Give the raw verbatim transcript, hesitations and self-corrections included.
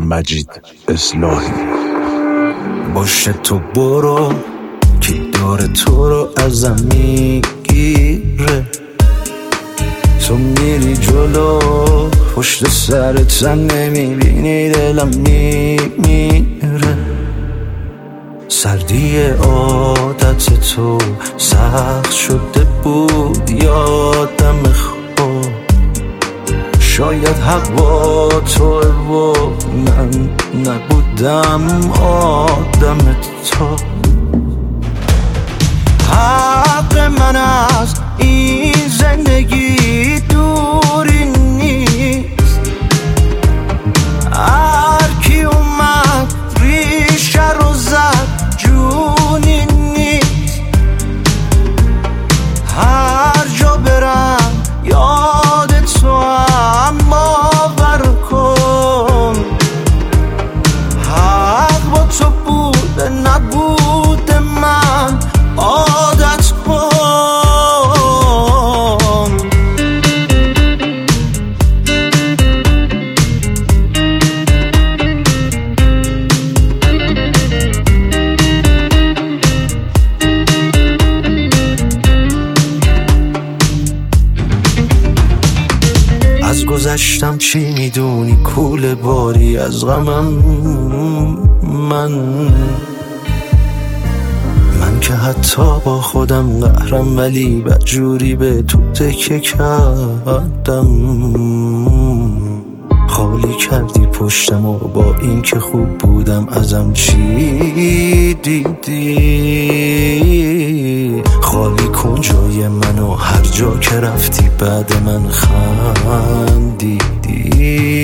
مجید اصلاحی. باشه تو برو که داره تو رو ازم میگیره، تو میری جلو پشت سرت نمیبینی دلم میمیره. سردی عادت تو سخت شده بود یادم خود، شاید حق با تو و من نبودم آدم تو. حق من از این زندگی دوری نیست، هر کی اومد ریشه رو زد جونی نیست. هر جا برم یاد تو هم باور کن، حق با تو بوده نبوده من عادت کن. از گذشتم چی میدونی کوله باری از غمم من من که حتی با خودم قهرم ولی بدجوری به تو تکه کردم. خالی کردی پشتم و با این که خوب بودم ازم چی دیدی؟ خالی کن جای منو هر جا که رفتی بعد من خندیدی.